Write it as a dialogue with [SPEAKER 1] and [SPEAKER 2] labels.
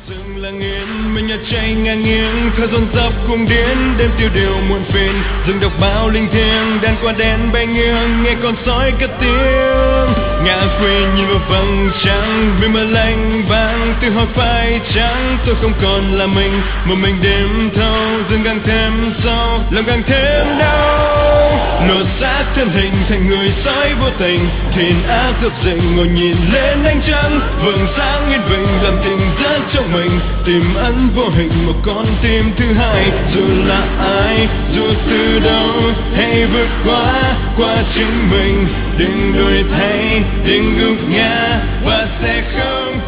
[SPEAKER 1] Rừng lặng yên, mình nhà cháy ngang nghiêng, theo dồn dập cùng điên, đêm tiêu điều muộn phiền. Rừng độc báo linh thiêng, đèn qua đèn bay nghiêng, nghe con sói cất tiếng. Ngã quỵ nhìn vào vầng trăng, vì mưa lạnh vàng, tự hỏi phải chăng tôi không còn là mình, một mình đêm thâu. Rừng càng thêm sâu, lòng càng thêm đau. Lột xác thân hình thành người sói vô tình, thìn ác dập dình ngồi nhìn lên ánh trăng. Vầng sáng yên bình làm tình rất trong mình, tìm ẩn vô hình một con tim thứ hai. Dù là ai, dù từ đâu, hãy vượt qua qua chính mình. Đừng đổi thay, đừng gục ngã và sẽ không